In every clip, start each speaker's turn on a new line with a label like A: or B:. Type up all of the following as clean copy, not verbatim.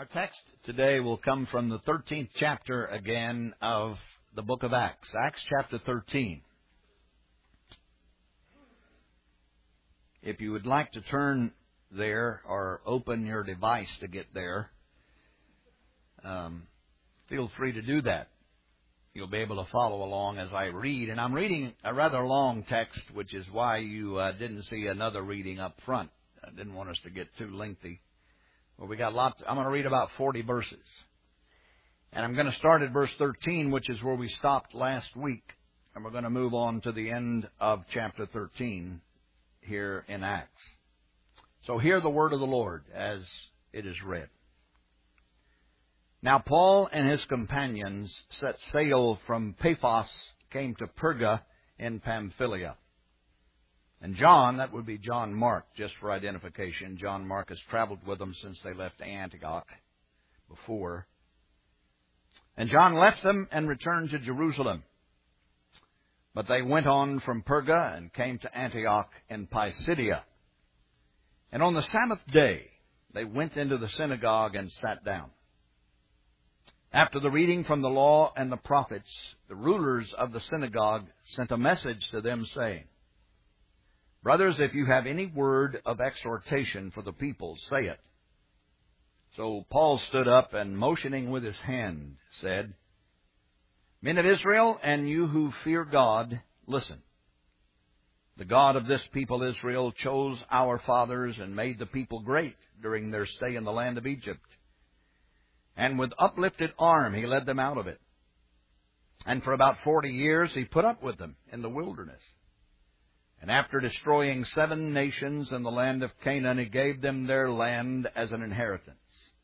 A: Our text today will come from the 13th chapter again of the book of Acts. Acts chapter 13. If you would like to turn there or open your device to get there, feel free to do that. You'll be able to follow along as I read. And I'm reading a rather long text, which is why you didn't see another reading up front. I didn't want us to get too lengthy. Well, we got lots. I'm going to read about 40 verses. And I'm going to start at verse 13, which is where we stopped last week. And we're going to move on to the end of chapter 13 here in Acts. So hear the word of the Lord as it is read. Now Paul and his companions set sail from Paphos, came to Perga in Pamphylia. And John, that would be John Mark, just for identification. John Mark has traveled with them since they left Antioch before. And John left them and returned to Jerusalem. But they went on from Perga and came to Antioch in Pisidia. And on the Sabbath day, they went into the synagogue and sat down. After the reading from the law and the prophets, the rulers of the synagogue sent a message to them saying, "Brothers, if you have any word of exhortation for the people, say it." So Paul stood up and, motioning with his hand, said, "Men of Israel, and you who fear God, listen. The God of this people Israel chose our fathers and made the people great during their stay in the land of Egypt. And with uplifted arm he led them out of it. And for about 40 years he put up with them in the wilderness. And after destroying 7 nations in the land of Canaan, he gave them their land as an inheritance.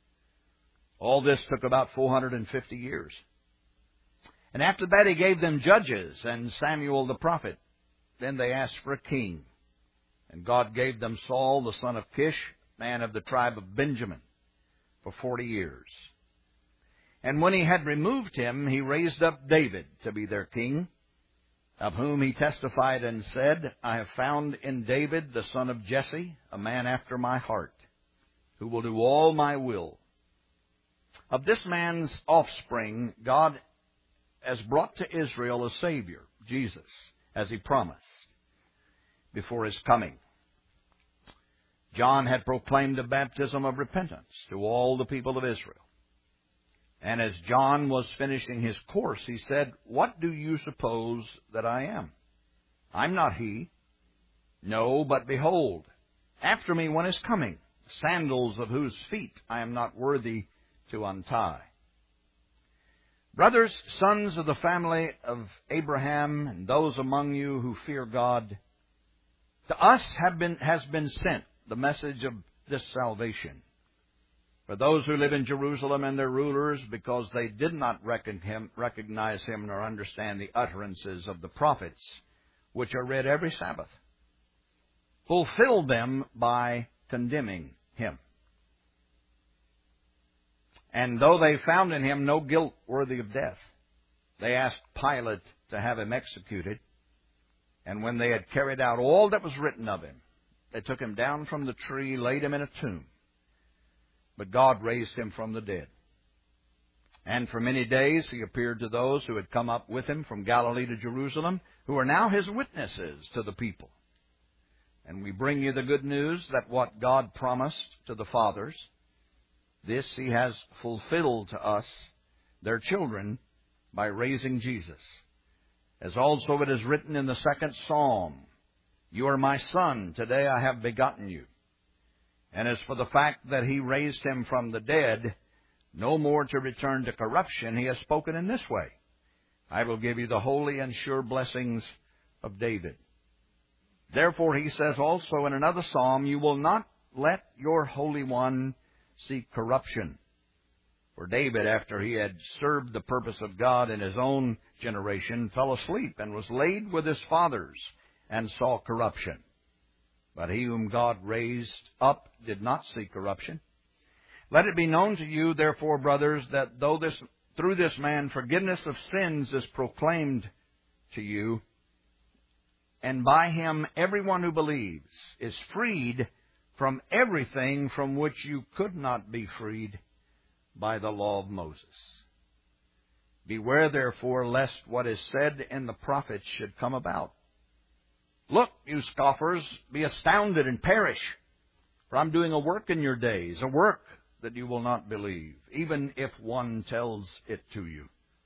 A: All this took about 450 years. And after that he gave them judges and Samuel the prophet. Then they asked for a king. And God gave them Saul, the son of Kish, man of the tribe of Benjamin, for 40 years. And when he had removed him, he raised up David to be their king, of whom he testified and said, I have found in David, the son of Jesse, a man after my heart, who will do all my will. Of this man's offspring, God has brought to Israel a Savior, Jesus, as he promised, before his coming. John had proclaimed a baptism of repentance to all the people of Israel. And as John was finishing his course, he said, What do you suppose that I am? I'm not he. No, but behold, after me one is coming, sandals of whose feet I am not worthy to untie. Brothers, sons of the family of Abraham, and those among you who fear God, to us has been sent the message of this salvation. For those who live in Jerusalem and their rulers, because they did not recognize him nor understand the utterances of the prophets, which are read every Sabbath, fulfilled them by condemning him. And though they found in him no guilt worthy of death, they asked Pilate to have him executed. And when they had carried out all that was written of him, they took him down from the tree, laid him in a tomb. But God raised him from the dead. And for many days he appeared to those who had come up with him from Galilee to Jerusalem, who are now his witnesses to the people. And we bring you the good news that what God promised to the fathers, this he has fulfilled to us, their children, by raising Jesus. As also it is written in the 2nd Psalm, You are my son, today I have begotten you. And as for the fact that he raised him from the dead, no more to return to corruption, he has spoken in this way, I will give you the holy and sure blessings of David. Therefore he says also in another psalm, You will not let your Holy One see corruption. For David, after he had served the purpose of God in his own generation, fell asleep and was laid with his fathers and saw corruption. But he whom God raised up did not see corruption. Let it be known to you, therefore, brothers, that through this man forgiveness of sins is proclaimed to you, and by him everyone who believes is freed from everything from which you could not be freed by the law of Moses. Beware therefore lest what is said in the prophets should come about. Look, you scoffers, be astounded and perish, for I'm doing a work in your days, a work that you will not believe, even if one tells it to you.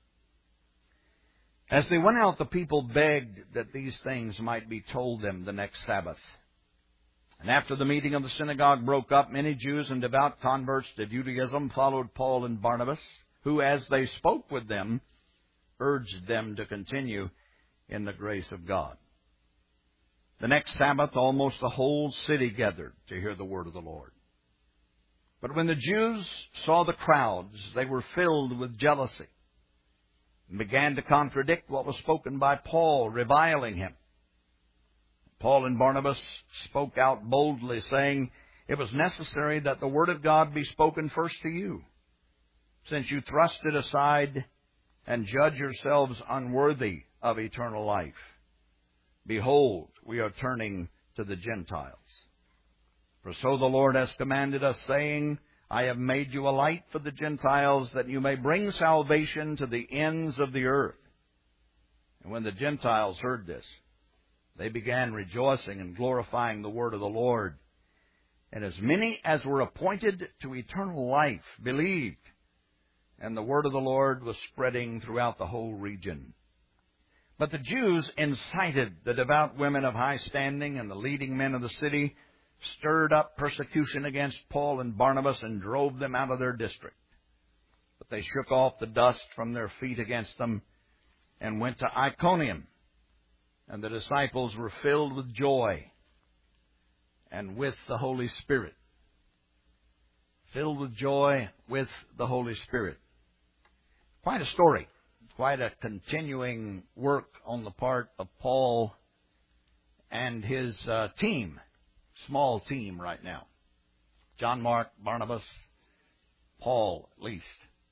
A: As they went out, the people begged that these things might be told them the next Sabbath. And after the meeting of the synagogue broke up, many Jews and devout converts to Judaism followed Paul and Barnabas, who, as they spoke with them, urged them to continue in the grace of God. The next Sabbath, almost the whole city gathered to hear the word of the Lord. But when the Jews saw the crowds, they were filled with jealousy and began to contradict what was spoken by Paul, reviling him. Paul and Barnabas spoke out boldly, saying, "It was necessary that the word of God be spoken first to you, since you thrust it aside and judge yourselves unworthy of eternal life. Behold, we are turning to the Gentiles. For so the Lord has commanded us, saying, I have made you a light for the Gentiles, that you may bring salvation to the ends of the earth." And when the Gentiles heard this, they began rejoicing and glorifying the word of the Lord. And as many as were appointed to eternal life believed, and the word of the Lord was spreading throughout the whole region. But the Jews incited the devout women of high standing and the leading men of the city, stirred up persecution against Paul and Barnabas, and drove them out of their district. But they shook off the dust from their feet against them and went to Iconium. And the disciples were filled with joy and with the Holy Spirit. Filled with joy with the Holy Spirit. Quite a story. Quite a continuing work on the part of Paul and his team. Small team right now. John Mark, Barnabas, Paul at least.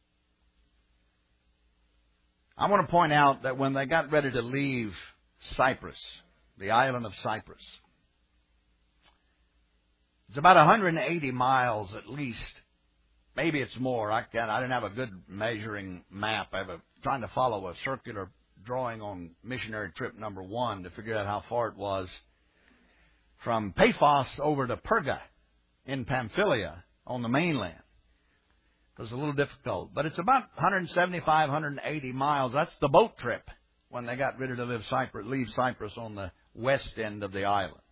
A: I want to point out that when they got ready to leave Cyprus, the island of Cyprus, it's about 180 miles at least. Maybe it's more. I didn't have a good measuring map. Trying to follow a circular drawing on missionary trip number 1 to figure out how far it was from Paphos over to Perga in Pamphylia on the mainland. It was a little difficult, but it's about 175, 180 miles. That's the boat trip when they got ready to leave Cyprus on the west end of the island.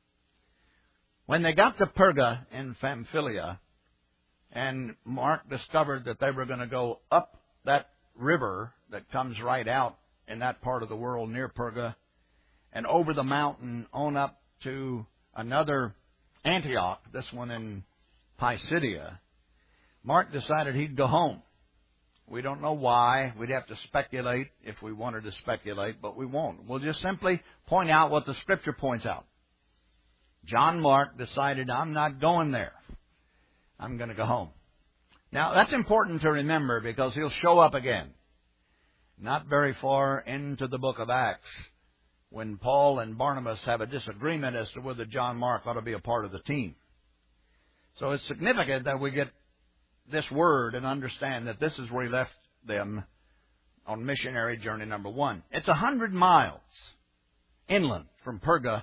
A: When they got to Perga in Pamphylia, and Mark discovered that they were going to go up that river that comes right out in that part of the world near Perga, and over the mountain on up to another Antioch, this one in Pisidia, Mark decided he'd go home. We don't know why. We'd have to speculate if we wanted to speculate, but we won't. We'll just simply point out what the Scripture points out. John Mark decided, I'm not going there. I'm going to go home. Now, that's important to remember because he'll show up again. Not very far into the book of Acts, when Paul and Barnabas have a disagreement as to whether John Mark ought to be a part of the team. So it's significant that we get this word and understand that this is where he left them on missionary journey number 1. It's 100 miles inland from Perga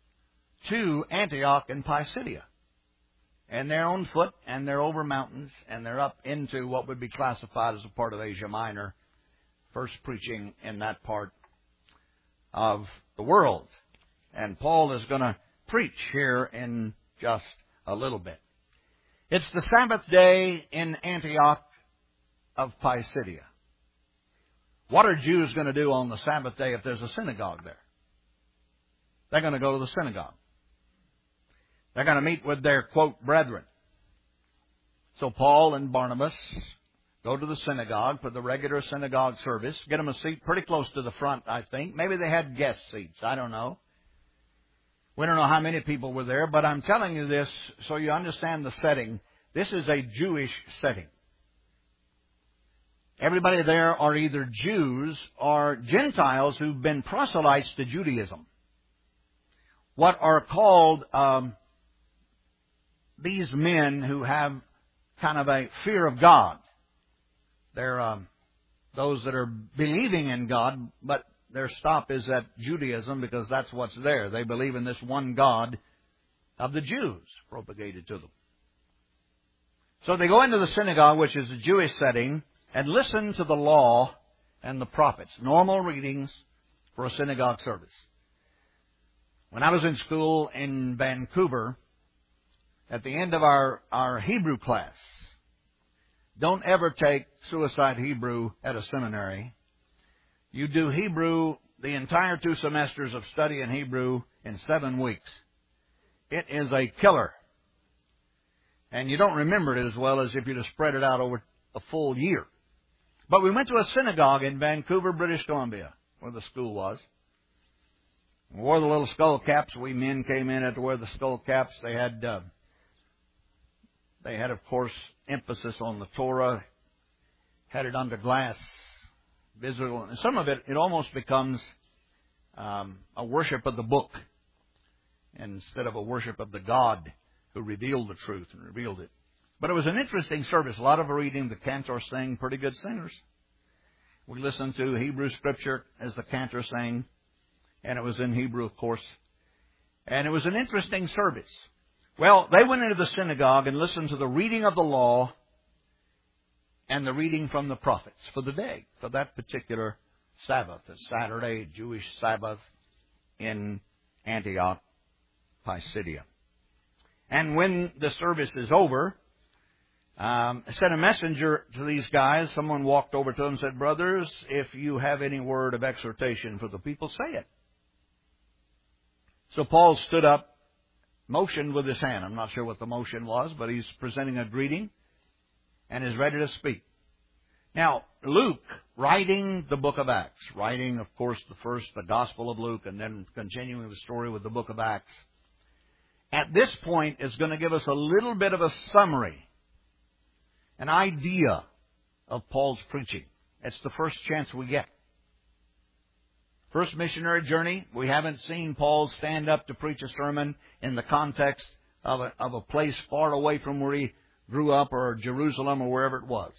A: to Antioch in Pisidia. And they're on foot, and they're over mountains, and they're up into what would be classified as a part of Asia Minor, first preaching in that part of the world. And Paul is going to preach here in just a little bit. It's the Sabbath day in Antioch of Pisidia. What are Jews going to do on the Sabbath day if there's a synagogue there? They're going to go to the synagogue. They're going to meet with their, quote, brethren. So Paul and Barnabas go to the synagogue for the regular synagogue service. Get them a seat pretty close to the front, I think. Maybe they had guest seats. I don't know. We don't know how many people were there, but I'm telling you this so you understand the setting. This is a Jewish setting. Everybody there are either Jews or Gentiles who've been proselytes to Judaism. What are called these men who have kind of a fear of God. They're those that are believing in God, but their stop is at Judaism because that's what's there. They believe in this one God of the Jews propagated to them. So they go into the synagogue, which is a Jewish setting, and listen to the law and the prophets. Normal readings for a synagogue service. When I was in school in Vancouver, at the end of our Hebrew class, don't ever take Suicide Hebrew at a seminary. You do Hebrew, the entire 2 semesters of study in Hebrew, in 7 weeks. It is a killer. And you don't remember it as well as if you'd have spread it out over a full year. But we went to a synagogue in Vancouver, British Columbia, where the school was. We wore the little skull caps. We men came in to wear the skull caps. They had, of course, emphasis on the Torah. Had it under glass, visible. And some of it almost becomes a worship of the book instead of a worship of the God who revealed the truth and revealed it. But it was an interesting service. A lot of reading. The cantors sang, pretty good singers. We listened to Hebrew scripture as the cantor sang, and it was in Hebrew, of course. And it was an interesting service. Well, they went into the synagogue and listened to the reading of the law and the reading from the prophets for the day, for that particular Sabbath, the Saturday Jewish Sabbath in Antioch, Pisidia. And when the service is over, I sent a messenger to these guys. Someone walked over to them and said, "Brothers, if you have any word of exhortation for the people, say it." So Paul stood up, motioned with his hand. I'm not sure what the motion was, but he's presenting a greeting and is ready to speak. Now, Luke, writing the book of Acts, writing, of course, the Gospel of Luke, and then continuing the story with the book of Acts, at this point is going to give us a little bit of a summary, an idea of Paul's preaching. It's the first chance we get. First missionary journey, we haven't seen Paul stand up to preach a sermon in the context of a place far away from where he grew up, or Jerusalem, or wherever it was.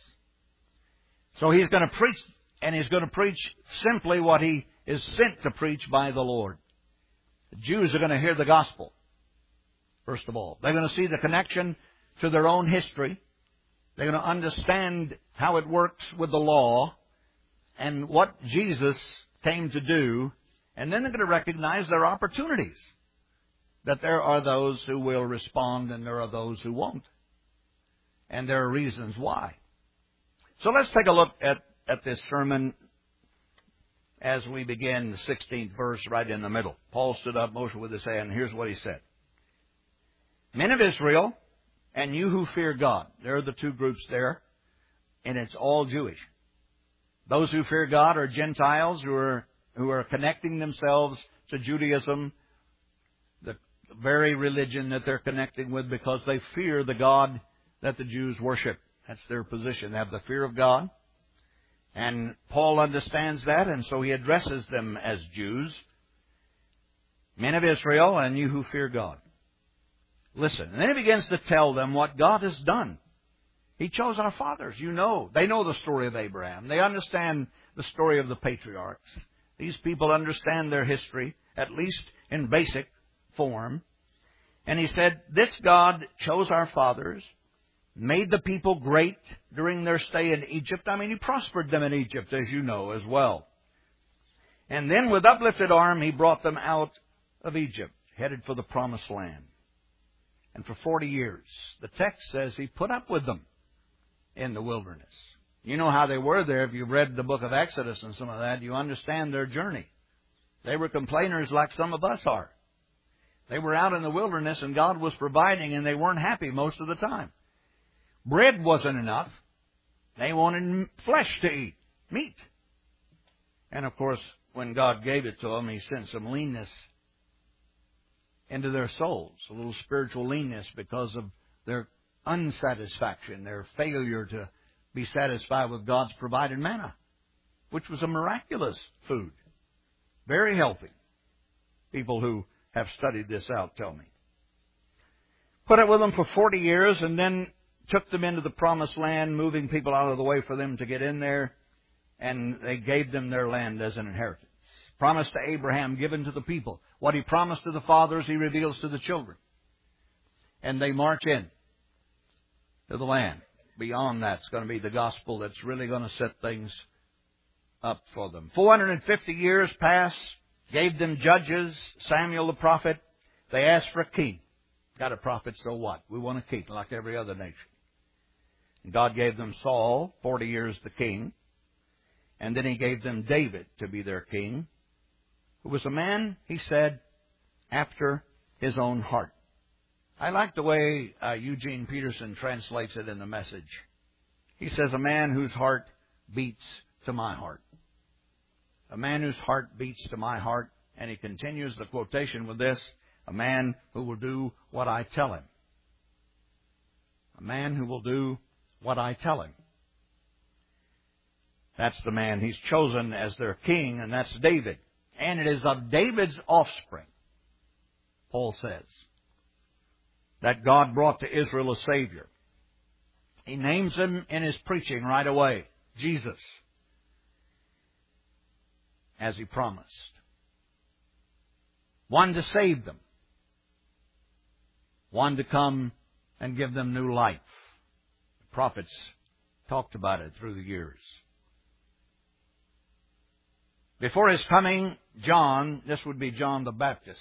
A: So he's going to preach, and he's going to preach simply what he is sent to preach by the Lord. The Jews are going to hear the gospel, first of all. They're going to see the connection to their own history. They're going to understand how it works with the law and what Jesus came to do. And then they're going to recognize their opportunities, that there are those who will respond and there are those who won't. And there are reasons why. So let's take a look at this sermon as we begin the 16th verse right in the middle. Paul stood up, motioned with his hand, and here's what he said. Men of Israel, and you who fear God. There are the two groups there, and it's all Jewish. Those who fear God are Gentiles who are connecting themselves to Judaism, the very religion that they're connecting with, because they fear the God that the Jews worship. That's their position. They have the fear of God. And Paul understands that, and so he addresses them as Jews. Men of Israel, and you who fear God. Listen. And then he begins to tell them what God has done. He chose our fathers, you know. They know the story of Abraham. They understand the story of the patriarchs. These people understand their history, at least in basic form. And he said, this God chose our fathers, made the people great during their stay in Egypt. I mean, he prospered them in Egypt, as you know, as well. And then with uplifted arm, he brought them out of Egypt, headed for the promised land. And for 40 years, the text says he put up with them in the wilderness. You know how they were there. If you've read the book of Exodus and some of that, you understand their journey. They were complainers like some of us are. They were out in the wilderness and God was providing, and they weren't happy most of the time. Bread wasn't enough. They wanted flesh to eat, meat. And of course, when God gave it to them, he sent some leanness into their souls, a little spiritual leanness because of their unsatisfaction, their failure to be satisfied with God's provided manna, which was a miraculous food. Very healthy. People who have studied this out tell me. Put it with them for 40 years, and then took them into the promised land, moving people out of the way for them to get in there, and they gave them their land as an inheritance. Promise to Abraham given to the people. What He promised to the fathers, He reveals to the children. And they march in to the land. Beyond that, it's going to be the gospel that's really going to set things up for them. 450 years pass, gave them judges, Samuel the prophet. They asked for a king. Got a prophet, so what? We want a king like every other nation. And God gave them Saul, 40 years the king. And then He gave them David to be their king, who was a man, He said, after His own heart. I like the way Eugene Peterson translates it in the Message. He says, a man whose heart beats to my heart. A man whose heart beats to my heart. And he continues the quotation with this, a man who will do what I tell him. A man who will do what I tell him. That's the man He's chosen as their king, and that's David. And it is of David's offspring, Paul says, that God brought to Israel a Savior. He names Him in His preaching right away, Jesus, as He promised. One to save them. One to come and give them new life. The prophets talked about it through the years. Before His coming, John, this would be John the Baptist,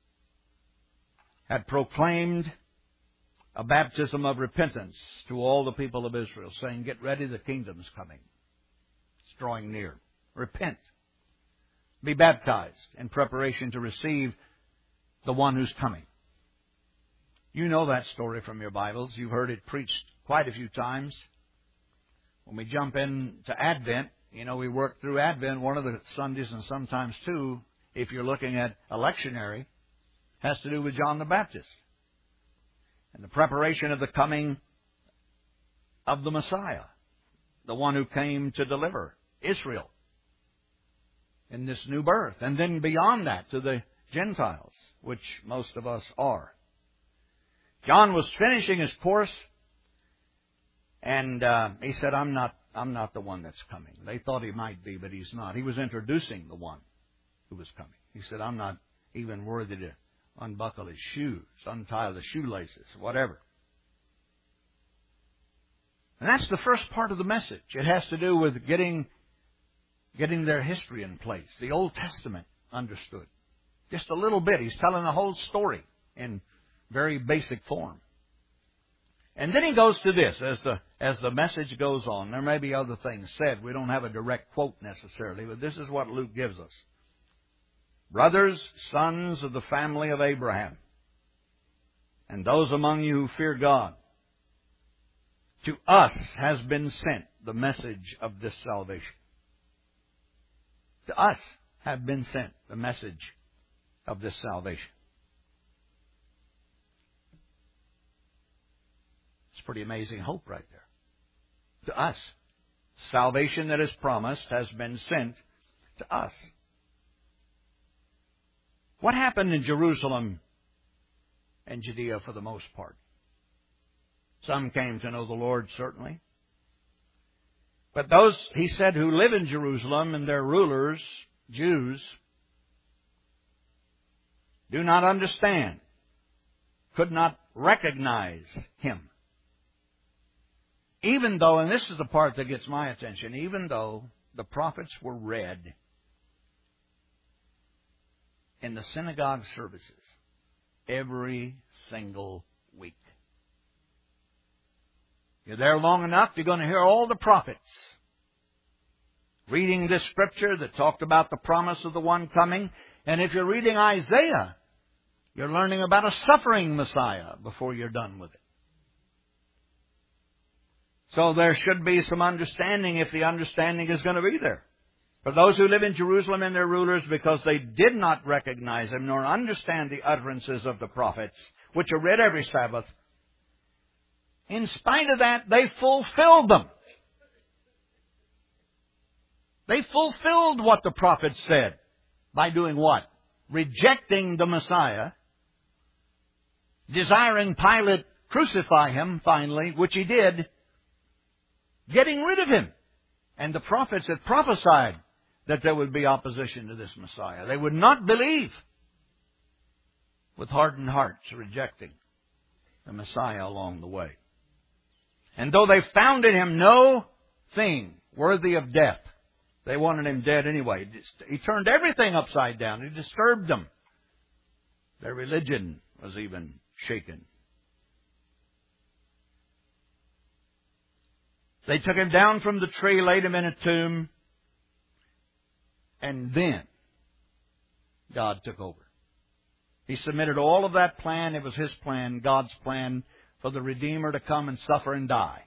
A: had proclaimed a baptism of repentance to all the people of Israel, saying, get ready, the kingdom's coming. It's drawing near. Repent. Be baptized in preparation to receive the one who's coming. You know that story from your Bibles. You've heard it preached quite a few times. When we jump into Advent, you know, we work through Advent one of the Sundays, and sometimes two, if you're looking at electionary, has to do with John the Baptist and the preparation of the coming of the Messiah, the one who came to deliver Israel in this new birth. And then beyond that to the Gentiles, which most of us are. John was finishing his course, and he said, I'm not the one that's coming. They thought he might be, but he's not. He was introducing the one who was coming. He said, I'm not even worthy to unbuckle his shoes, untie the shoelaces, whatever. And that's the first part of the message. It has to do with getting their history in place, the Old Testament understood. Just a little bit. He's telling the whole story in very basic form. And then he goes to this, as the message goes on. There may be other things said. We don't have a direct quote necessarily, but this is what Luke gives us. Brothers, sons of the family of Abraham, and those among you who fear God, to us has been sent the message of this salvation. To us have been sent the message of this salvation. It's pretty amazing hope right there. To us. Salvation that is promised has been sent to us. What happened in Jerusalem and Judea for the most part? Some came to know the Lord, certainly. But those, he said, who live in Jerusalem and their rulers, Jews, do not understand, could not recognize Him. Even though, and this is the part that gets my attention, even though the prophets were read in the synagogue services every single week. You're there long enough, you're going to hear all the prophets reading this scripture that talked about the promise of the one coming. And if you're reading Isaiah, you're learning about a suffering Messiah before you're done with it. So there should be some understanding, if the understanding is going to be there. For those who live in Jerusalem and their rulers, because they did not recognize Him nor understand the utterances of the prophets, which are read every Sabbath, in spite of that, they fulfilled them. They fulfilled what the prophets said. By doing what? Rejecting the Messiah, desiring Pilate crucify Him finally, which He did, getting rid of Him. And the prophets had prophesied that there would be opposition to this Messiah. They would not believe, with hardened hearts rejecting the Messiah along the way. And though they found in Him no thing worthy of death, they wanted Him dead anyway. He turned everything upside down. He disturbed them. Their religion was even shaken. They took Him down from the tree, laid Him in a tomb, and then God took over. He submitted all of that plan. It was His plan, God's plan, for the Redeemer to come and suffer and die.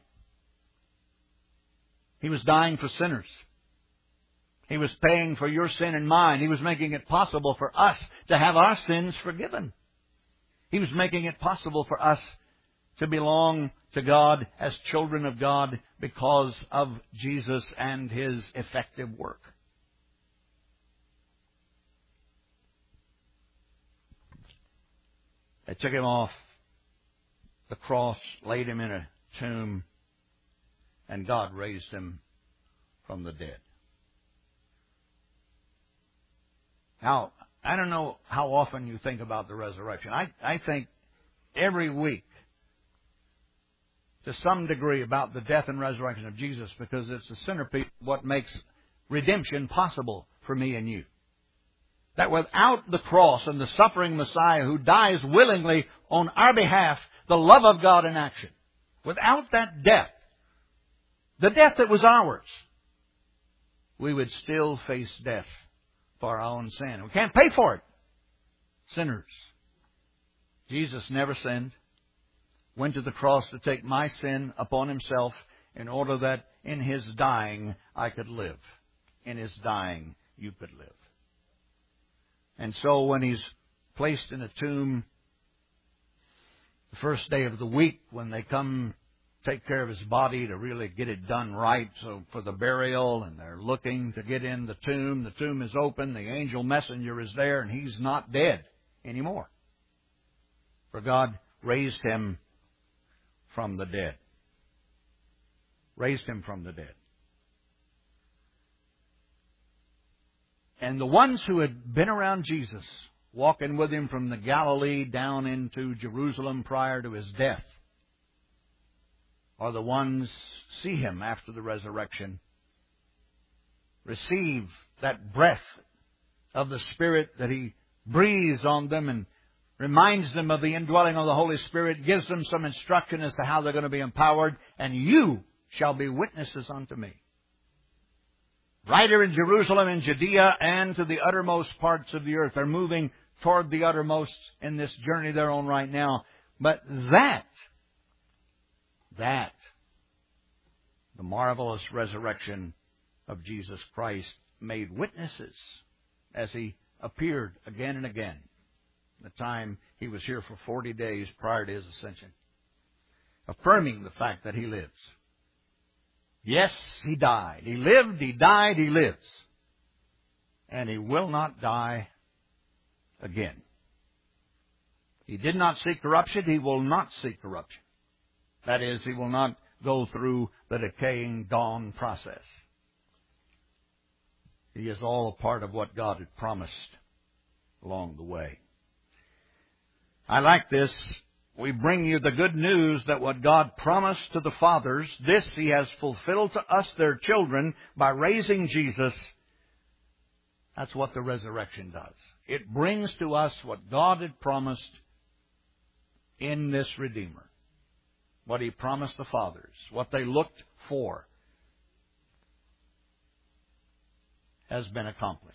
A: He was dying for sinners. He was paying for your sin and mine. He was making it possible for us to have our sins forgiven. He was making it possible for us to belong to God as children of God because of Jesus and His effective work. They took Him off the cross, laid Him in a tomb, and God raised Him from the dead. Now, I don't know how often you think about the resurrection. I think every week, to some degree, about the death and resurrection of Jesus, because it's the centerpiece of what makes redemption possible for me and you. That without the cross and the suffering Messiah who dies willingly on our behalf, the love of God in action, without that death, the death that was ours, we would still face death for our own sin. We can't pay for it. Sinners. Jesus never sinned. Went to the cross to take my sin upon Himself in order that in His dying I could live. In His dying you could live. And so when He's placed in a tomb, the first day of the week, when they come take care of His body to really get it done right, so for the burial, and they're looking to get in the tomb is open, the angel messenger is there, and He's not dead anymore. For God raised Him from the dead. Raised Him from the dead. And the ones who had been around Jesus, walking with Him from the Galilee down into Jerusalem prior to His death, are the ones see Him after the resurrection, receive that breath of the Spirit that He breathes on them and reminds them of the indwelling of the Holy Spirit, gives them some instruction as to how they're going to be empowered, and you shall be witnesses unto me. Right here in Jerusalem, in Judea, and to the uttermost parts of the earth. They're moving toward the uttermost in this journey they're on right now. But the marvelous resurrection of Jesus Christ made witnesses as He appeared again and again. The time He was here for 40 days prior to His ascension, affirming the fact that He lives. Yes, He died. He lived, He died, He lives. And He will not die again. He did not seek corruption. He will not seek corruption. That is, He will not go through the decaying dawn process. He is all a part of what God had promised along the way. I like this. We bring you the good news that what God promised to the fathers, this He has fulfilled to us, their children, by raising Jesus. That's what the resurrection does. It brings to us what God had promised in this Redeemer. What He promised the fathers, what they looked for, has been accomplished.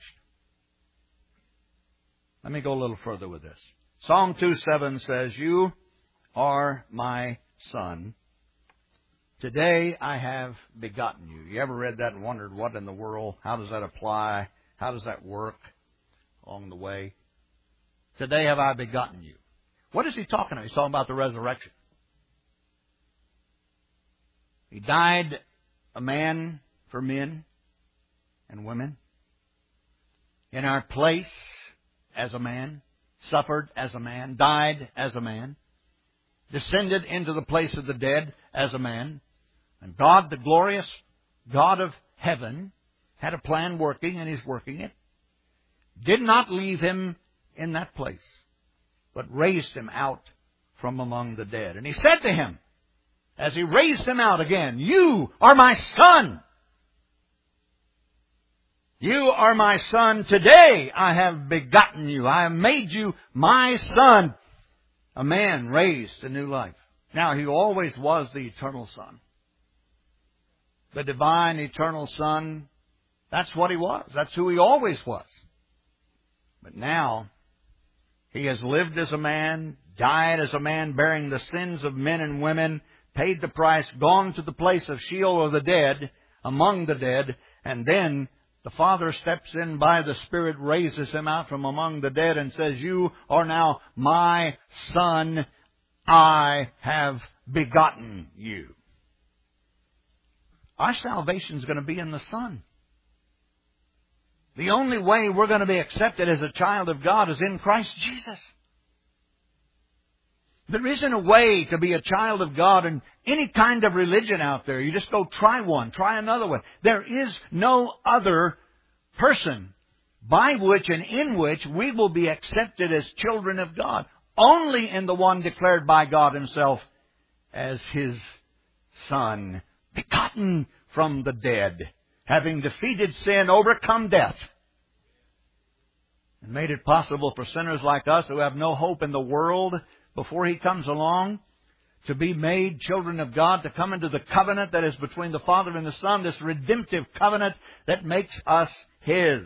A: Let me go a little further with this. Psalm 2:7 says, "You are my son. Today I have begotten you." You ever read that and wondered what in the world, how does that apply? How does that work along the way? Today have I begotten you. What is He talking about? He's talking about the resurrection. He died a man for men and women in our place as a man, suffered as a man, died as a man, descended into the place of the dead as a man. And God, the glorious God of heaven, had a plan working, and He's working it. Did not leave Him in that place, but raised Him out from among the dead. And He said to him, as He raised him out again, "You are my Son. You are my Son. Today I have begotten you. I have made you my Son." A man raised to new life. Now, He always was the eternal Son. The divine eternal Son, that's what He was. That's who He always was. But now, He has lived as a man, died as a man, bearing the sins of men and women, paid the price, gone to the place of Sheol of the dead, among the dead, and then the Father steps in by the Spirit, raises Him out from among the dead and says, "You are now my Son. I have begotten you." Our salvation is going to be in the Son. The only way we're going to be accepted as a child of God is in Christ Jesus. There isn't a way to be a child of God in any kind of religion out there. You just go try one, try another one. There is no other person by which and in which we will be accepted as children of God. Only in the one declared by God Himself as His Son, begotten from the dead, having defeated sin, overcome death, and made it possible for sinners like us who have no hope in the world before He comes along, to be made children of God, to come into the covenant that is between the Father and the Son, this redemptive covenant that makes us His.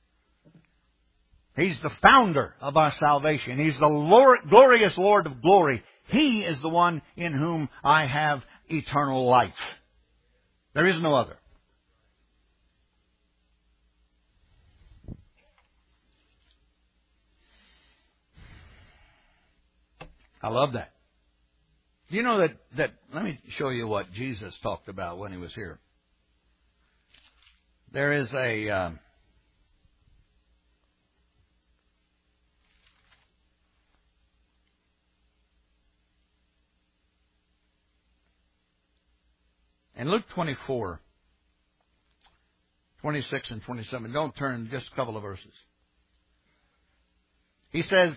A: He's the founder of our salvation. He's the glorious Lord of glory. He is the one in whom I have eternal life. There is no other. I love that. You know that let me show you what Jesus talked about when He was here. There is in Luke 24, 26 and 27, don't turn, just a couple of verses. He says,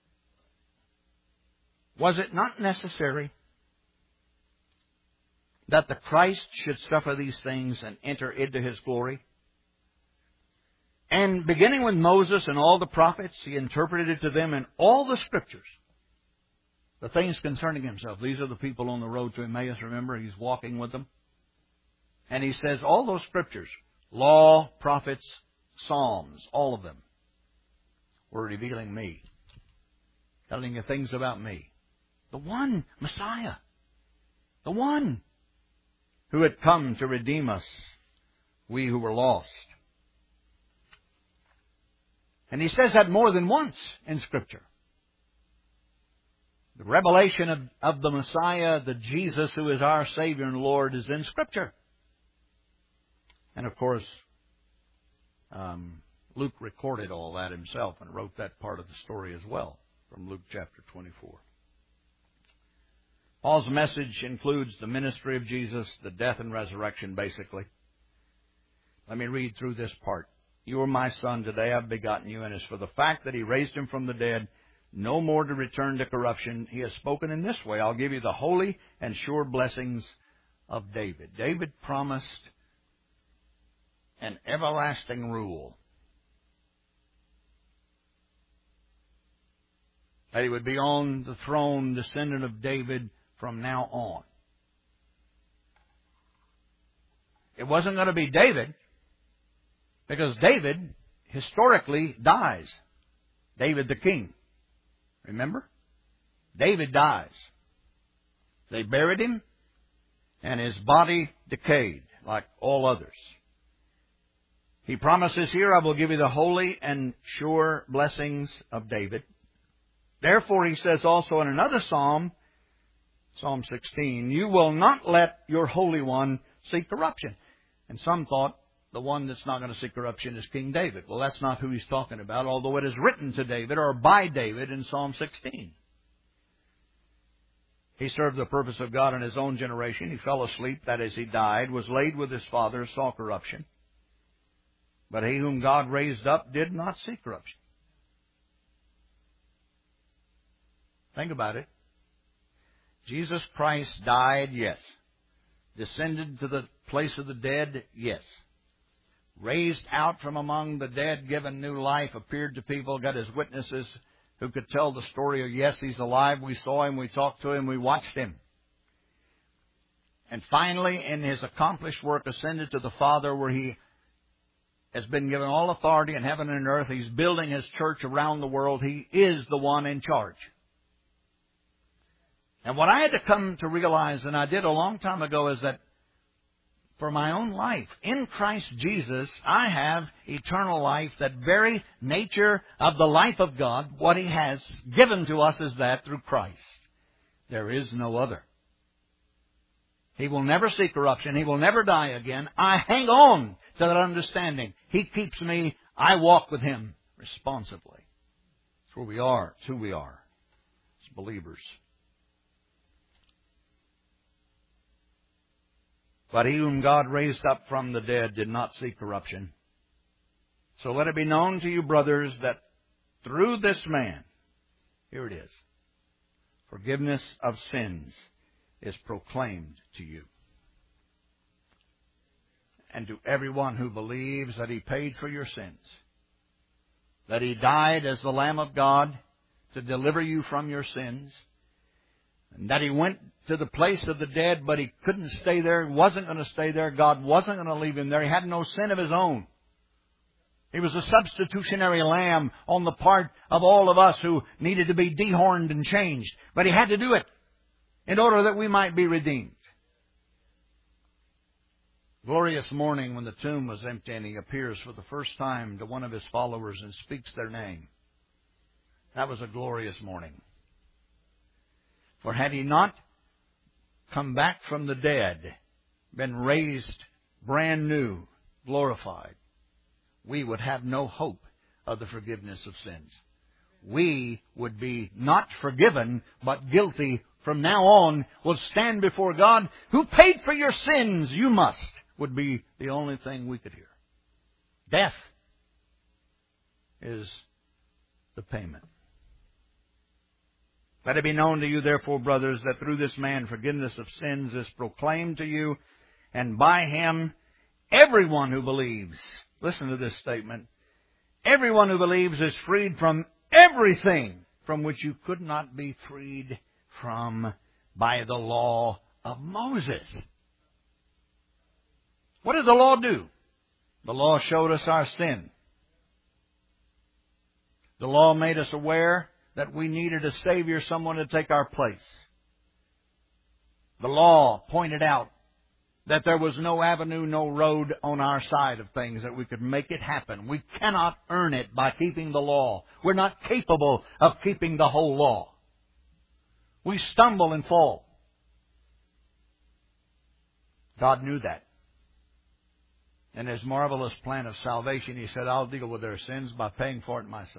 A: "Was it not necessary that the Christ should suffer these things and enter into His glory? And beginning with Moses and all the prophets, He interpreted to them in all the Scriptures the things concerning Himself." These are the people on the road to Emmaus, remember? He's walking with them. And He says, all those Scriptures, law, prophets, Psalms, all of them, were revealing me, telling you things about me. The one, Messiah. The one who had come to redeem us, we who were lost. And He says that more than once in Scripture. The revelation of the Messiah, the Jesus who is our Savior and Lord, is in Scripture. And of course, Luke recorded all that himself and wrote that part of the story as well from Luke chapter 24. Paul's message includes the ministry of Jesus, the death and resurrection, basically. Let me read through this part. "You are my Son, today I have begotten you, and as for the fact that He raised Him from the dead, no more to return to corruption, He has spoken in this way, I'll give you the holy and sure blessings of David." David promised an everlasting rule. That he would be on the throne, descendant of David, from now on. It wasn't going to be David, because David historically dies. David the king. Remember? David dies. They buried him, and his body decayed like all others. He promises here, "I will give you the holy and sure blessings of David." Therefore, he says also in another psalm, Psalm 16, "You will not let your Holy One see corruption." And some thought the one that's not going to see corruption is King David. Well, that's not who he's talking about, although it is written to David or by David in Psalm 16. He served the purpose of God in his own generation. He fell asleep, that is, he died, was laid with his fathers, saw corruption. But he whom God raised up did not see corruption. Think about it. Jesus Christ died, yes. Descended to the place of the dead, yes. Raised out from among the dead, given new life, appeared to people, got his witnesses who could tell the story of, yes, he's alive, we saw him, we talked to him, we watched him. And finally, in his accomplished work, ascended to the Father, where he has been given all authority in heaven and earth. He's building his church around the world. He is the one in charge. And what I had to come to realize, and I did a long time ago, is that for my own life, in Christ Jesus, I have eternal life. That very nature of the life of God, what He has given to us is that through Christ. There is no other. He will never see corruption. He will never die again. I hang on to that understanding. He keeps me. I walk with Him responsibly. That's where we are. It's who we are as believers. But He whom God raised up from the dead did not see corruption. So let it be known to you, brothers, that through this man, here it is, forgiveness of sins is proclaimed to you. And to everyone who believes that He paid for your sins, that He died as the Lamb of God to deliver you from your sins, and that He went to the place of the dead, but He couldn't stay there. He wasn't going to stay there. God wasn't going to leave Him there. He had no sin of His own. He was a substitutionary lamb on the part of all of us who needed to be dehorned and changed. But He had to do it in order that we might be redeemed. Glorious morning when the tomb was empty and He appears for the first time to one of His followers and speaks their name. That was a glorious morning. For had He not come back from the dead, been raised brand new, glorified, we would have no hope of the forgiveness of sins. We would be not forgiven, but guilty from now on, will stand before God, who paid for your sins, you must, would be the only thing we could hear. Death is the payment. Let it be known to you, therefore, brothers, that through this man forgiveness of sins is proclaimed to you, and by Him everyone who believes, listen to this statement, everyone who believes is freed from everything from which you could not be freed from by the law of Moses. What did the law do? The law showed us our sin. The law made us aware that we needed a Savior, someone to take our place. The law pointed out that there was no avenue, no road on our side of things that we could make it happen. We cannot earn it by keeping the law. We're not capable of keeping the whole law. We stumble and fall. God knew that. In His marvelous plan of salvation, He said, I'll deal with their sins by paying for it myself.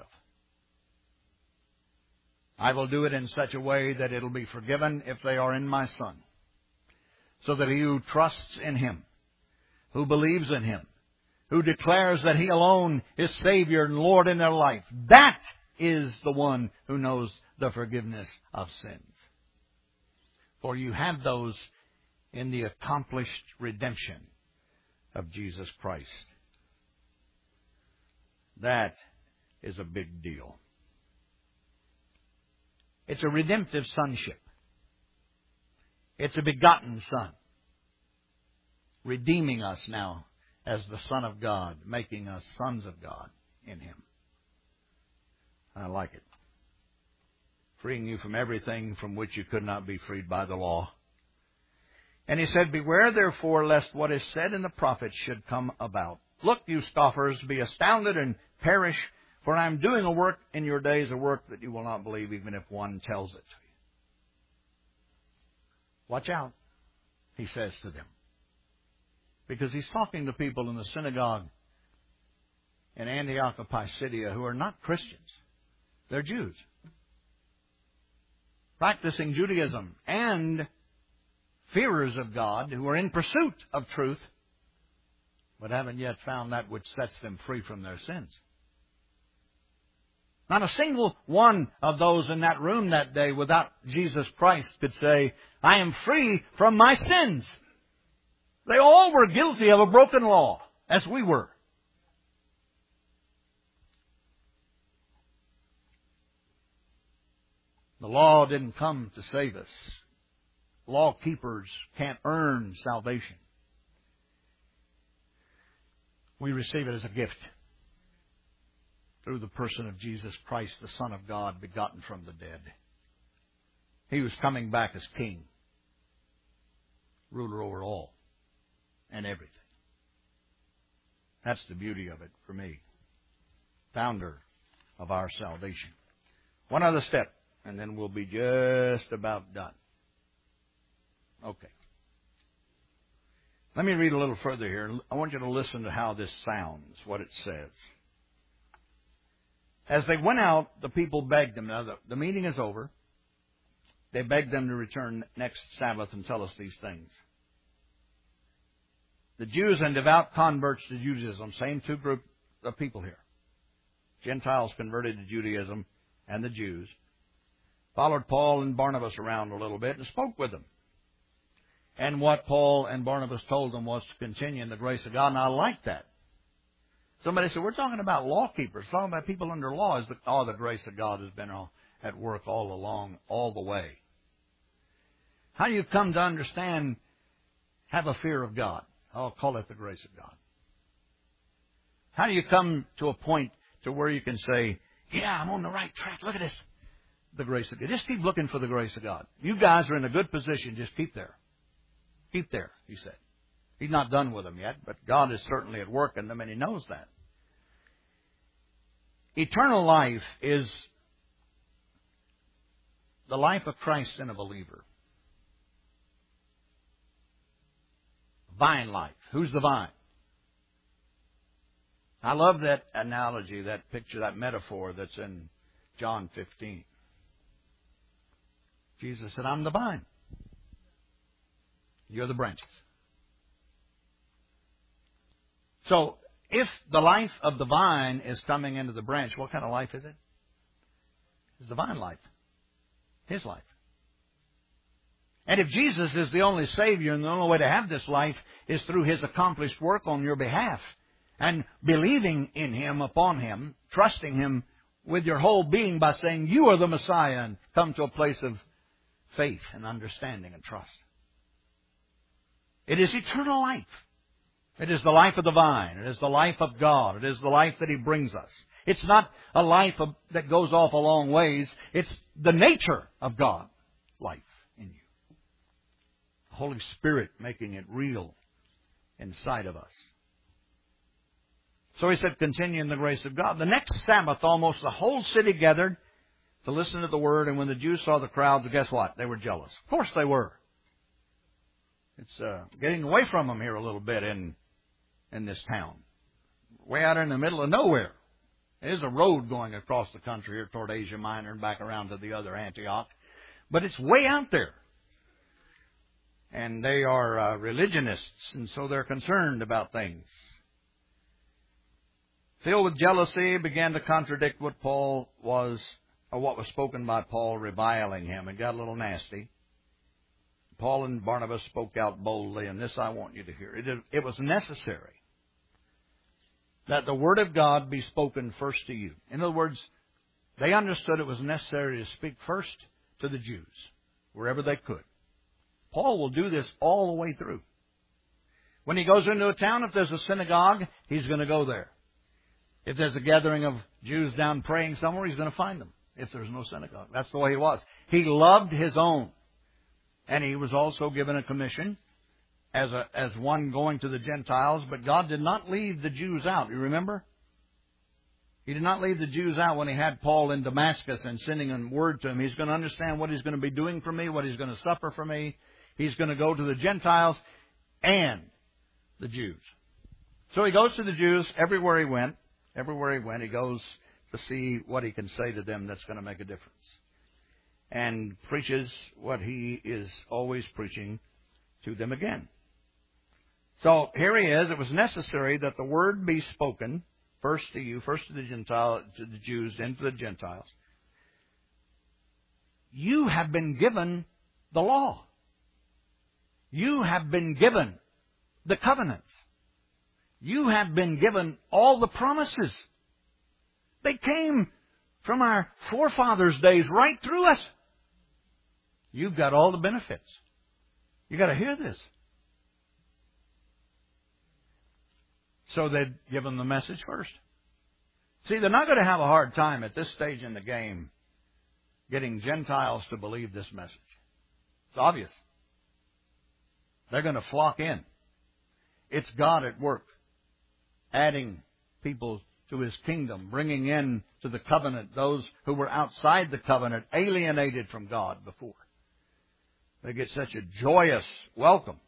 A: I will do it in such a way that it'll be forgiven if they are in my Son. So that he who trusts in Him, who believes in Him, who declares that He alone is Savior and Lord in their life, that is the one who knows the forgiveness of sins. For you have those in the accomplished redemption of Jesus Christ. That is a big deal. It's a redemptive sonship. It's a begotten Son, redeeming us now as the Son of God, making us sons of God in Him. I like it. Freeing you from everything from which you could not be freed by the law. And He said, beware therefore lest what is said in the prophets should come about. Look, you scoffers, be astounded and perish, for I am doing a work in your days, a work that you will not believe even if one tells it to you. Watch out, He says to them. Because He's talking to people in the synagogue in Antioch of Pisidia who are not Christians. They're Jews. practicing Judaism and fearers of God who are in pursuit of truth, but haven't yet found that which sets them free from their sins. Not a single one of those in that room that day without Jesus Christ could say, I am free from my sins. They all were guilty of a broken law, as we were. The law didn't come to save us. Law keepers can't earn salvation. We receive it as a gift through the person of Jesus Christ, the Son of God, begotten from the dead. He was coming back as King, ruler over all and everything. That's the beauty of it for me. Founder of our salvation. One other step, and then we'll be just about done. Okay. Let me read a little further here. I want you to listen to how this sounds, what it says. As they went out, the people begged them. Now, the meeting is over. They begged them to return next Sabbath and tell us these things. The Jews and devout converts to Judaism, same two groups of people here. Gentiles converted to Judaism and the Jews, followed Paul and Barnabas around a little bit and spoke with them. And what Paul and Barnabas told them was to continue in the grace of God, and I like that. Somebody said, we're talking about law keepers, talking about people under law. The grace of God has been at work all along, all the way. How do you come to understand, have a fear of God? I'll call it the grace of God. How do you come to a point to where you can say, yeah, I'm on the right track. Look at this. The grace of God. Just keep looking for the grace of God. You guys are in a good position. Just keep there. Keep there, he said. He's not done with them yet, but God is certainly at work in them, and He knows that. Eternal life is the life of Christ in a believer. Vine life. Who's the vine? I love that analogy, that picture, that metaphor that's in John 15. Jesus said, I'm the vine. You're the branches. So, if the life of the vine is coming into the branch, what kind of life is it? It's the vine life. His life. And if Jesus is the only Savior and the only way to have this life is through His accomplished work on your behalf and believing in Him, upon Him, trusting Him with your whole being by saying, you are the Messiah, and come to a place of faith and understanding and trust. It is eternal life. It is the life of the vine. It is the life of God. It is the life that He brings us. It's not a life that goes off a long ways. It's the nature of God life in you. The Holy Spirit making it real inside of us. So he said, continue in the grace of God. The next Sabbath, almost the whole city gathered to listen to the word. And when the Jews saw the crowds, guess what? They were jealous. Of course they were. It's getting away from them here a little bit in this town. Way out in the middle of nowhere. There's a road going across the country here toward Asia Minor and back around to the other Antioch. But it's way out there. And they are religionists, and so they're concerned about things. Filled with jealousy, began to contradict what was spoken by Paul, reviling him. It got a little nasty. Paul and Barnabas spoke out boldly, and this I want you to hear. It was necessary that the Word of God be spoken first to you. In other words, they understood it was necessary to speak first to the Jews, wherever they could. Paul will do this all the way through. When he goes into a town, if there's a synagogue, he's going to go there. If there's a gathering of Jews down praying somewhere, he's going to find them. If there's no synagogue. That's the way he was. He loved his own. And he was also given a commission as one going to the Gentiles. But God did not leave the Jews out. You remember? He did not leave the Jews out when he had Paul in Damascus and sending a word to him. He's going to understand what he's going to be doing for me, what he's going to suffer for me. He's going to go to the Gentiles and the Jews. So he goes to the Jews everywhere he went. Everywhere he went, he goes to see what he can say to them that's going to make a difference. and preaches what he is always preaching to them again. So here he is. It was necessary that the word be spoken first to you, first to the Jews, then to the Gentiles. You have been given the law. You have been given the covenants. You have been given all the promises. They came from our forefathers' days right through us. You've got all the benefits. You've got to hear this. So they'd give them the message first. See, they're not going to have a hard time at this stage in the game getting Gentiles to believe this message. It's obvious. They're going to flock in. It's God at work, adding people to His kingdom, bringing in to the covenant those who were outside the covenant, alienated from God before. They get such a joyous welcome.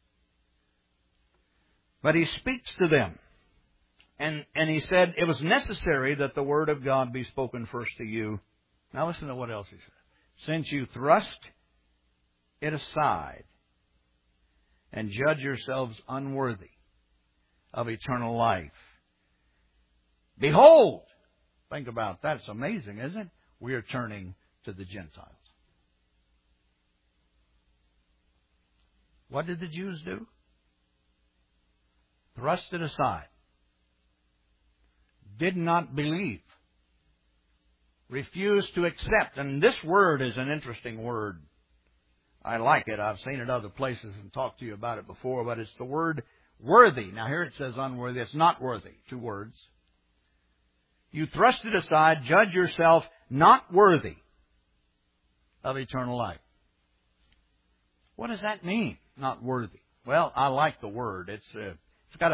A: But He speaks to them. And He said, it was necessary that the word of God be spoken first to you. Now listen to what else He said. Since you thrust it aside and judge yourselves unworthy of eternal life. Behold, think about that. It's amazing, isn't it? We are turning to the Gentiles. What did the Jews do? Thrust it aside. Did not believe. Refused to accept. And this word is an interesting word. I like it. I've seen it other places and talked to you about it before, but it's the word worthy. Now here it says unworthy. It's not worthy. 2 words. You thrust it aside, judge yourself not worthy of eternal life. What does that mean, not worthy? Well, I like the word. It's got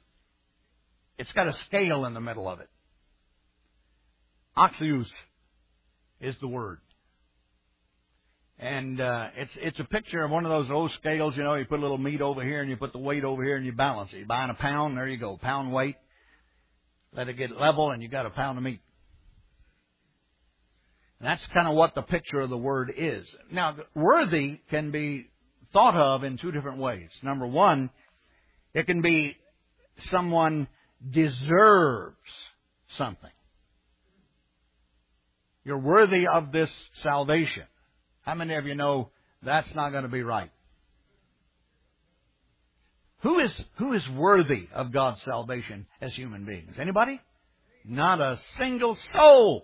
A: a scale in the middle of it. Oxius is the word. And it's a picture of one of those old scales, you know, you put a little meat over here and you put the weight over here and you balance it. You're buying a pound, there you go, pound weight. Let it get level and you got a pound of meat. And that's kind of what the picture of the word is. Now, worthy can be thought of in 2 different ways. Number one, it can be someone deserves something. You're worthy of this salvation. How many of you know that's not going to be right? Who is worthy of God's salvation as human beings? Anybody? Not a single soul.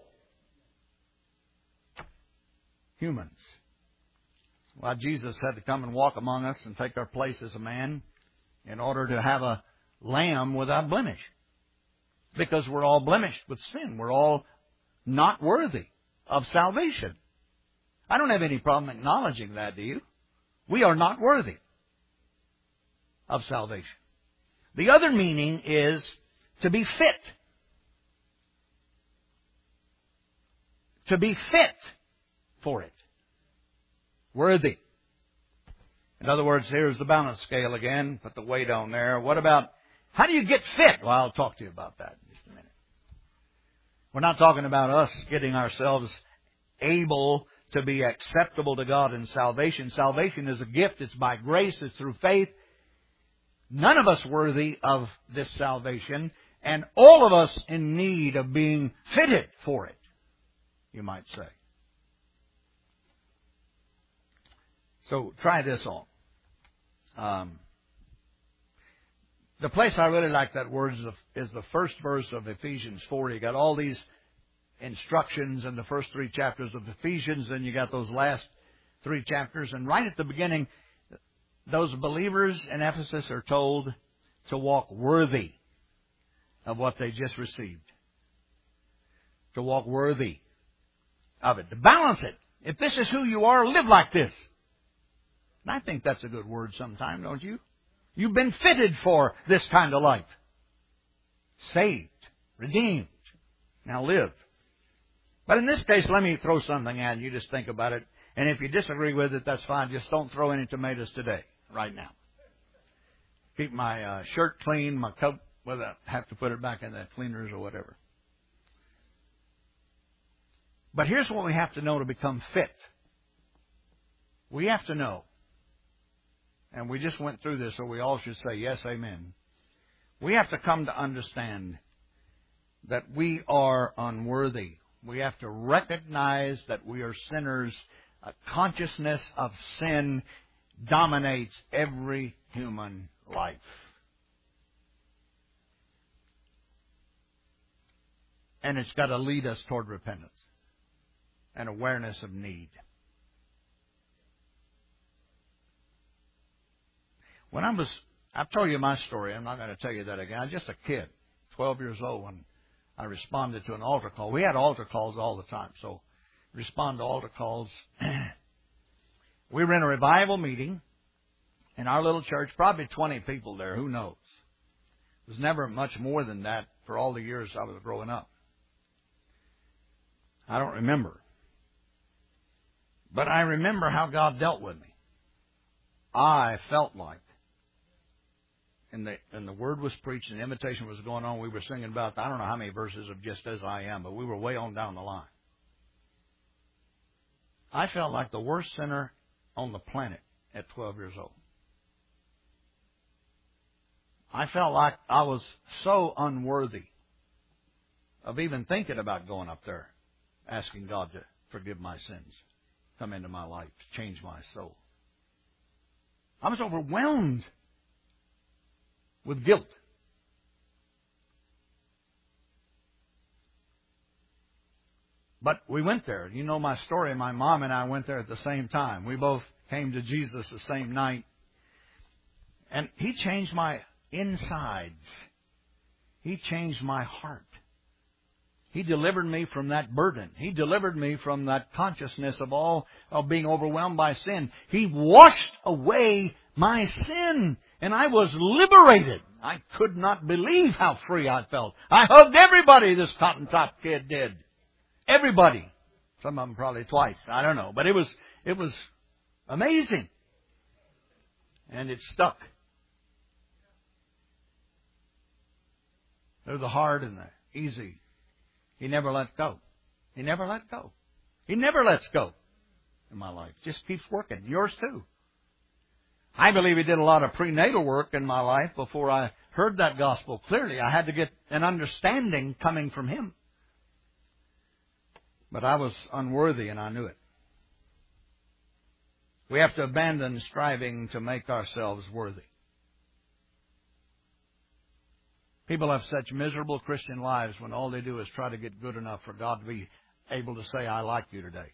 A: Humans. That's why Jesus had to come and walk among us and take our place as a man in order to have a lamb without blemish. Because we're all blemished with sin. We're all not worthy of salvation. I don't have any problem acknowledging that, do you? We are not worthy of salvation. The other meaning is to be fit. To be fit for it. Worthy. In other words, here's the balance scale again. Put the weight on there. What about, how do you get fit? Well, I'll talk to you about that in just a minute. We're not talking about us getting ourselves able to be acceptable to God in salvation. Salvation is a gift. It's by grace. It's through faith. None of us worthy of this salvation, and all of us in need of being fitted for it, you might say. So try this on. The place I really like that word is the first verse of Ephesians 4. You got all these instructions in the first 3 chapters of Ephesians, then you got those last 3 chapters, and right at the beginning, those believers in Ephesus are told to walk worthy of what they just received. To walk worthy of it. To balance it. If this is who you are, live like this. And I think that's a good word sometime, don't you? You've been fitted for this kind of life. Saved. Redeemed. Now live. But in this case, let me throw something at you. Just think about it. And if you disagree with it, that's fine. Just don't throw any tomatoes today, right now. Keep my shirt clean, my coat, whether I have to put it back in the cleaners or whatever. But here's what we have to know to become fit. We have to know, and we just went through this, so we all should say, yes, amen. We have to come to understand that we are unworthy. We have to recognize that we are sinners. A consciousness of sin dominates every human life. And it's got to lead us toward repentance and awareness of need. When I've told you my story. I'm not going to tell you that again. I was just a kid, 12 years old, when I responded to an altar call. We had altar calls all the time, so respond to altar calls. We were in a revival meeting in our little church, probably 20 people there, who knows. It was never much more than that for all the years I was growing up. I don't remember. But I remember how God dealt with me. I felt like, and the word was preached and the invitation was going on, we were singing about, I don't know how many verses of Just As I Am, but we were way on down the line. I felt like the worst sinner on the planet at 12 years old. I felt like I was so unworthy of even thinking about going up there, asking God to forgive my sins, come into my life, change my soul. I was overwhelmed with guilt. But we went there. You know my story. My mom and I went there at the same time. We both came to Jesus the same night. And He changed my insides. He changed my heart. He delivered me from that burden. He delivered me from that consciousness of being overwhelmed by sin. He washed away my sin, and I was liberated. I could not believe how free I felt. I hugged everybody, this cotton top kid did. Everybody. Some of them probably twice. I don't know. But it was amazing. And it stuck. There's the hard and the easy. He never let go. He never let go. He never lets go in my life. Just keeps working. Yours too. I believe He did a lot of prenatal work in my life before I heard that gospel clearly. I had to get an understanding coming from Him. But I was unworthy and I knew it. We have to abandon striving to make ourselves worthy. People have such miserable Christian lives when all they do is try to get good enough for God to be able to say, I like you today.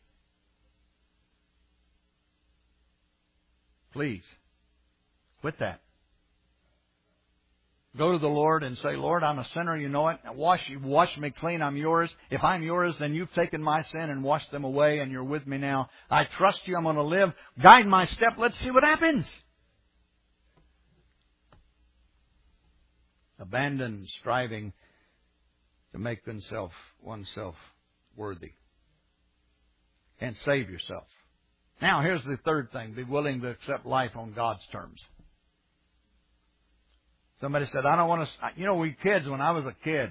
A: Please, quit that. Go to the Lord and say, Lord, I'm a sinner, you know it. Wash me clean, I'm yours. If I'm yours, then you've taken my sin and washed them away, and you're with me now. I trust you, I'm going to live. Guide my step, let's see what happens. Abandon striving to make oneself worthy. Can't save yourself. Now, here's the third thing. Be willing to accept life on God's terms. Somebody said, I don't want to... we kids, when I was a kid,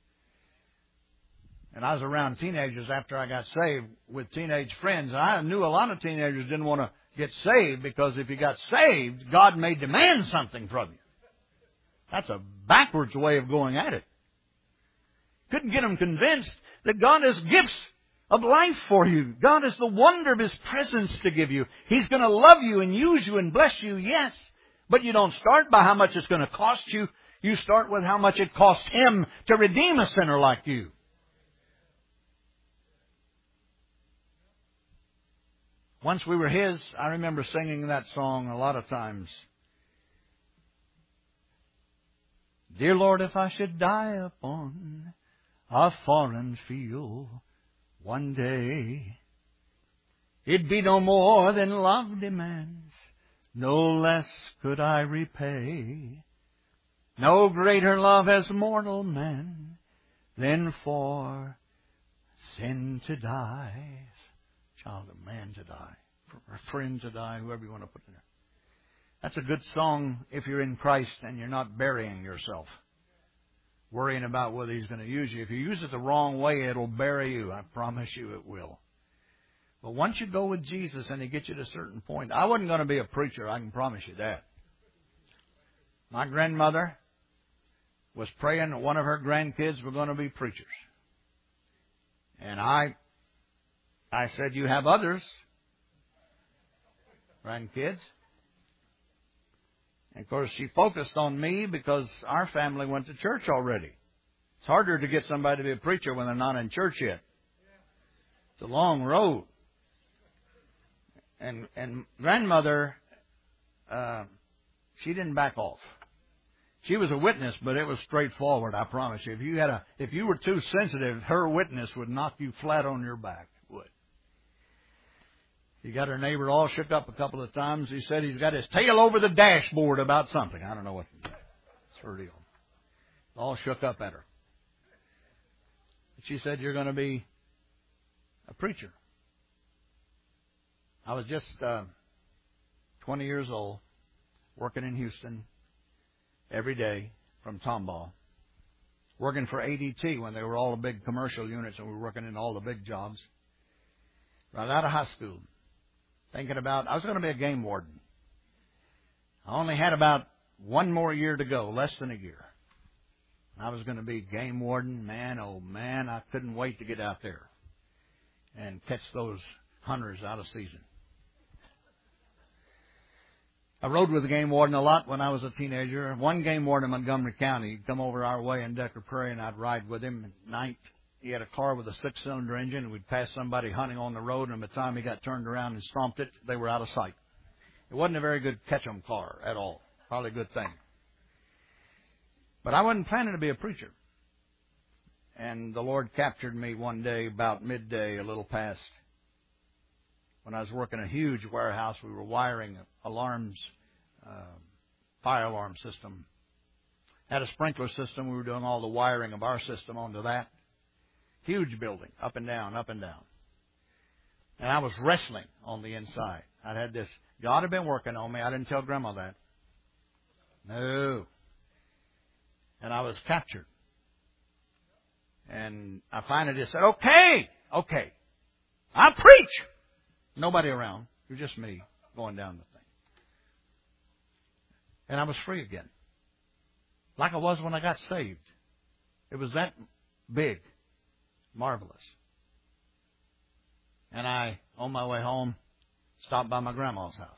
A: and I was around teenagers after I got saved with teenage friends, and I knew a lot of teenagers didn't want to get saved because if you got saved, God may demand something from you. That's a backwards way of going at it. Couldn't get them convinced that God has gifts of life for you. God has the wonder of His presence to give you. He's going to love you and use you and bless you, yes. But you don't start by how much it's going to cost you. You start with how much it cost Him to redeem a sinner like you. Once we were His, I remember singing that song a lot of times. Dear Lord, if I should die upon a foreign field one day, it'd be no more than love demands, no less could I repay. No greater love has mortal man than for sin to die, child of man to die, for a friend to die, whoever you want to put in there. That's a good song if you're in Christ and you're not burying yourself. worrying about whether He's going to use you. If you use it the wrong way, it'll bury you. I promise you it will. But once you go with Jesus and He gets you to a certain point, I wasn't going to be a preacher, I can promise you that. My grandmother was praying that one of her grandkids were going to be preachers. And I said, you have others, grandkids. And of course, she focused on me because our family went to church already. It's harder to get somebody to be a preacher when they're not in church yet. It's a long road. And grandmother, she didn't back off. She was a witness, but it was straightforward, I promise you. If you were too sensitive, her witness would knock you flat on your back. It would. He got her neighbor all shook up a couple of times. He said he's got his tail over the dashboard about something. I don't know what. It's her deal. All shook up at her. She said, you're going to be a preacher. I was just 20 years old, working in Houston every day from Tomball, working for ADT when they were all the big commercial units and we were working in all the big jobs. Right out of high school, thinking about, I was going to be a game warden. I only had about one more year to go, less than a year. I was going to be game warden. Man, oh man, I couldn't wait to get out there and catch those hunters out of season. I rode with the game warden a lot when I was a teenager. One game warden in Montgomery County, he'd come over our way in Decker Prairie, and I'd ride with him at night. He had a car with a 6-cylinder engine, and we'd pass somebody hunting on the road, and by the time he got turned around and stomped it, they were out of sight. It wasn't a very good catch-em car at all. Probably a good thing. But I wasn't planning to be a preacher. And the Lord captured me one day about midday, a little past. When I was working a huge warehouse, we were wiring alarms, fire alarm system. Had a sprinkler system. We were doing all the wiring of our system onto that. Huge building, up and down, up and down. And I was wrestling on the inside. I'd had this. God had been working on me. I didn't tell Grandma that. No. And I was captured. And I finally just said, okay, I'll preach. Nobody around. It was just me going down the thing. And I was free again. Like I was when I got saved. It was that big. Marvelous. And I, on my way home, stopped by my grandma's house.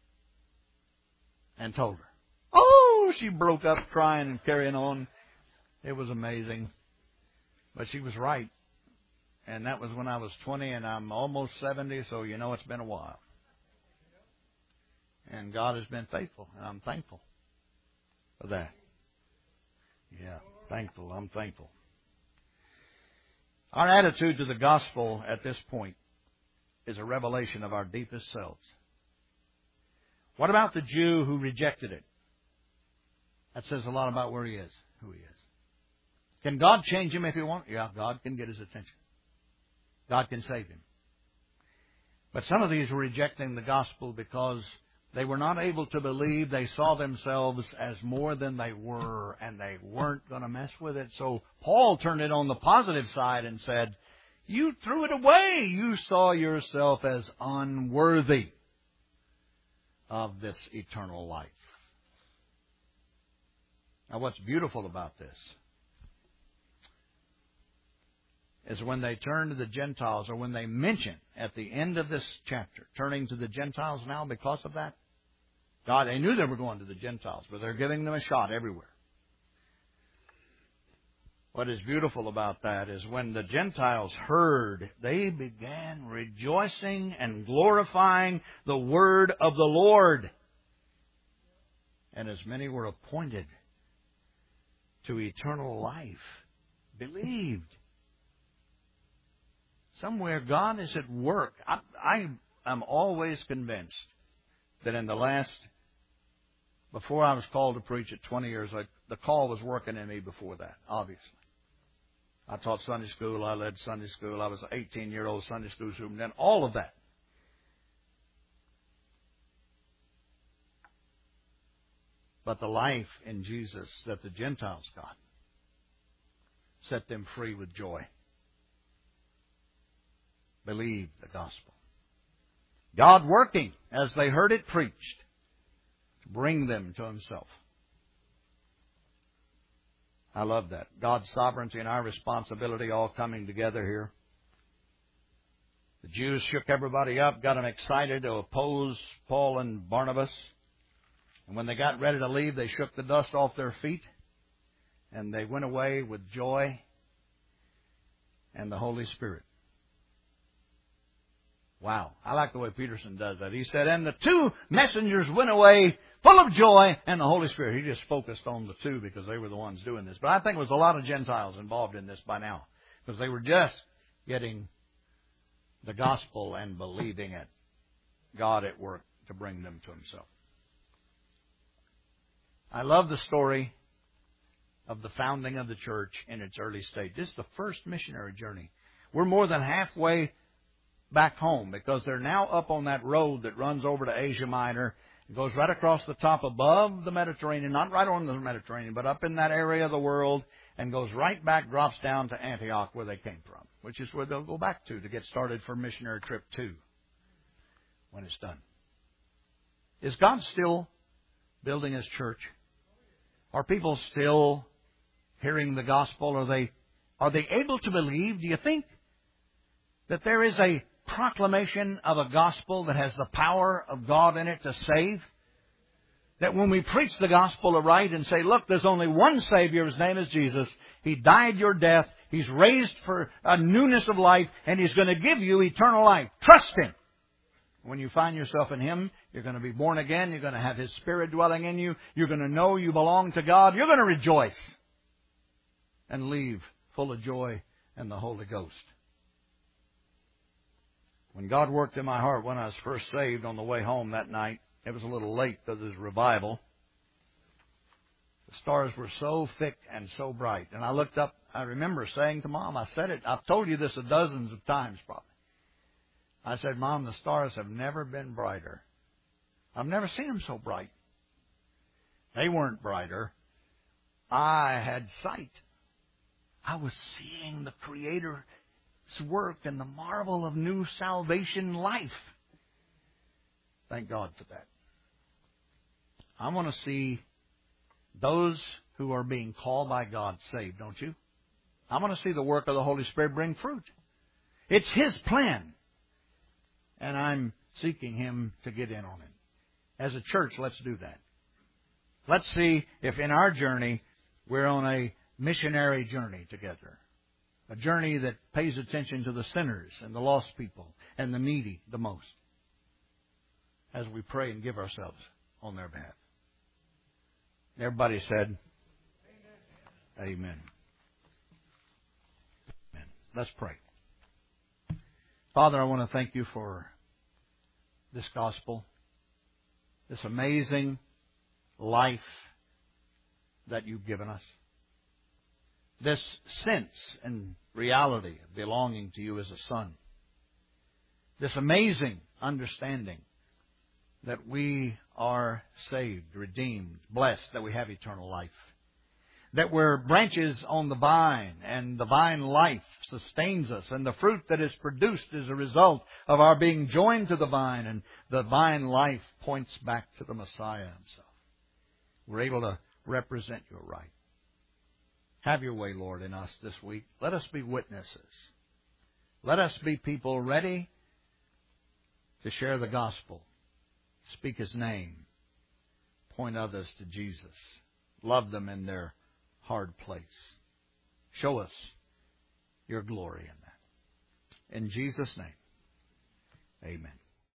A: And told her. Oh, she broke up crying and carrying on. It was amazing. But she was right. And that was when I was 20 and I'm almost 70, so you know it's been a while. And God has been faithful, and I'm thankful for that. Yeah, thankful. I'm thankful. Our attitude to the gospel at this point is a revelation of our deepest selves. What about the Jew who rejected it? That says a lot about where he is, who he is. Can God change him if he wants? Yeah, God can get his attention. God can save him. But some of these were rejecting the gospel because they were not able to believe. They saw themselves as more than they were, and they weren't going to mess with it. So Paul turned it on the positive side and said, you threw it away. You saw yourself as unworthy of this eternal life. Now, what's beautiful about this is when they turn to the Gentiles, or when they mention at the end of this chapter, turning to the Gentiles now because of that. God, they knew they were going to the Gentiles, but they're giving them a shot everywhere. What is beautiful about that is when the Gentiles heard, they began rejoicing and glorifying the word of the Lord. And as many were appointed to eternal life, believed. Somewhere God is at work. I am always convinced that in the last, before I was called to preach at 20 years, the call was working in me before that, obviously. I taught Sunday school. I led Sunday school. I was an 18-year-old Sunday school superintendent. All of that. But the life in Jesus that the Gentiles got set them free with joy. Believe the gospel. God working as they heard it preached to bring them to Himself. I love that. God's sovereignty and our responsibility all coming together here. The Jews shook everybody up, got them excited to oppose Paul and Barnabas. And when they got ready to leave, they shook the dust off their feet. And they went away with joy and the Holy Spirit. Wow. I like the way Peterson does that. He said, and the two messengers went away full of joy and the Holy Spirit. He just focused on the two because they were the ones doing this. But I think there was a lot of Gentiles involved in this by now because they were just getting the gospel and believing it. God at work to bring them to Himself. I love the story of the founding of the church in its early stage. This is the first missionary journey. We're more than halfway back home because they're now up on that road that runs over to Asia Minor. It goes right across the top above the Mediterranean, not right on the Mediterranean, but up in that area of the world, and goes right back, drops down to Antioch where they came from, which is where they'll go back to get started for missionary trip 2 when it's done. Is God still building His church? Are people still hearing the gospel? Are they able to believe? Do you think that there is a proclamation of a gospel that has the power of God in it to save? That when we preach the gospel aright and say, look, there's only one Savior, His name is Jesus. He died your death. He's raised for a newness of life, and He's going to give you eternal life. Trust Him. When you find yourself in Him, you're going to be born again. You're going to have His Spirit dwelling in you. You're going to know you belong to God. You're going to rejoice and leave full of joy and the Holy Ghost. When God worked in my heart when I was first saved on the way home that night, it was a little late because it was revival. The stars were so thick and so bright. And I looked up, I remember saying to Mom, I said it, I've told you this dozens of times probably. I said, Mom, the stars have never been brighter. I've never seen them so bright. They weren't brighter. I had sight. I was seeing the Creator's work and the marvel of new salvation life. Thank God for that. I want to see those who are being called by God saved, don't you? I want to see the work of the Holy Spirit bring fruit. It's His plan. And I'm seeking Him to get in on it. As a church, let's do that. Let's see if in our journey we're on a missionary journey together. A journey that pays attention to the sinners and the lost people and the needy the most. As we pray and give ourselves on their behalf. Everybody said, Amen. Amen. Let's pray. Father, I want to thank You for this gospel, this amazing life that You've given us, this sense and reality of belonging to You as a son, this amazing understanding that we are saved, redeemed, blessed, that we have eternal life. That we're branches on the vine, and the vine life sustains us, and the fruit that is produced is a result of our being joined to the vine, and the vine life points back to the Messiah Himself. We're able to represent You right. Have Your way, Lord, in us this week. Let us be witnesses. Let us be people ready to share the gospel, speak His name, point others to Jesus, love them in their hard place. Show us Your glory in that. In Jesus' name, amen.